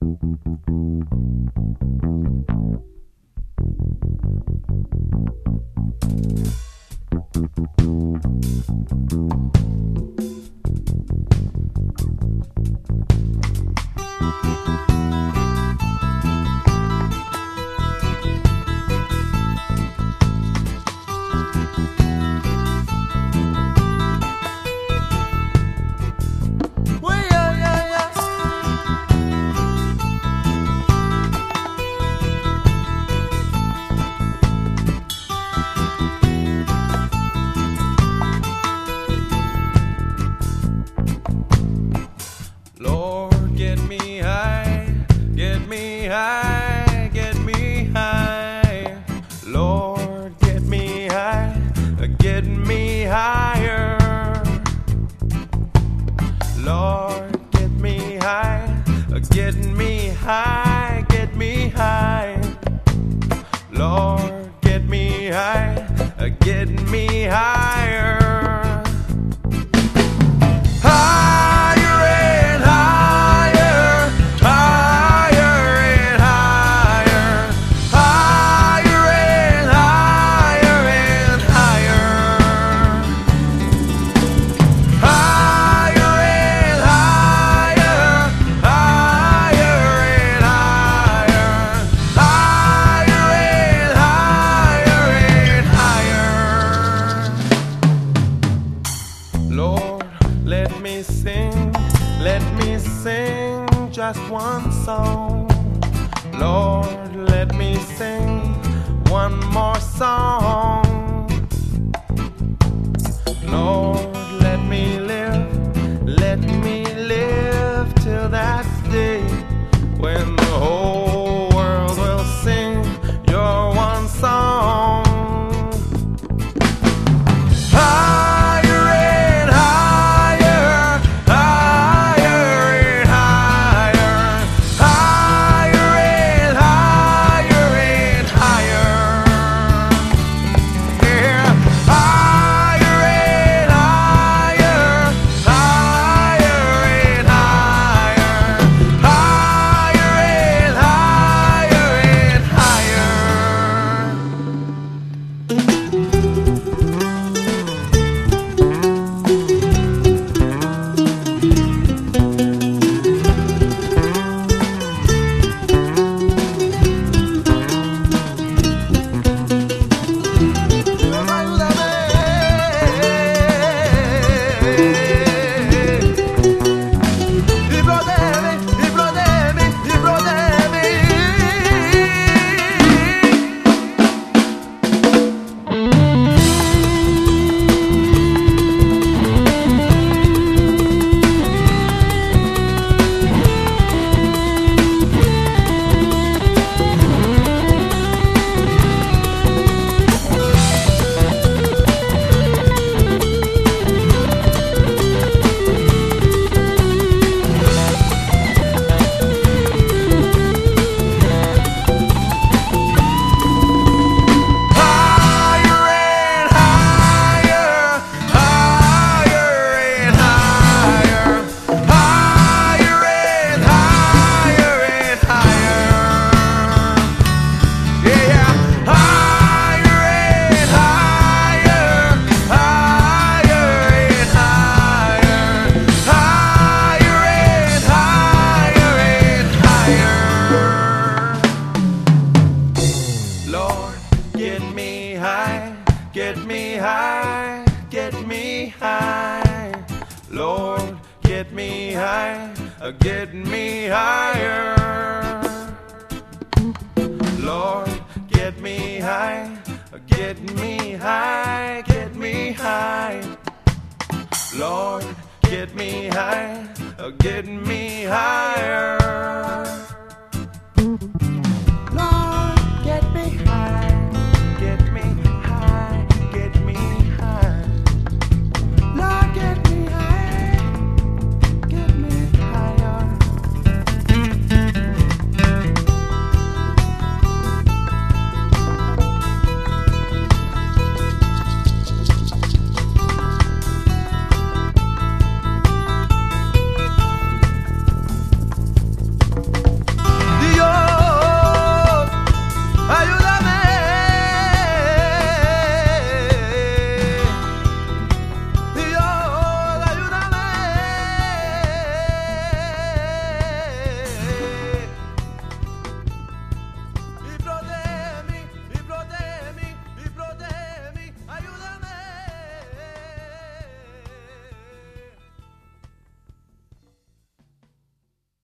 Lord, get me high, get me high, get me high. Lord, get me high, get me higher. Lord, get me high, get me high, get me high. Lord, get me high, get me higher. Lord, let me sing just one song. Lord, let me sing one more song. Lord, let me live till that day when the whole world will sing your one song. Get me high, get me high. Lord, get me high, get me higher. Lord, get me high, get me high, get me high. Lord, get me high, get me higher.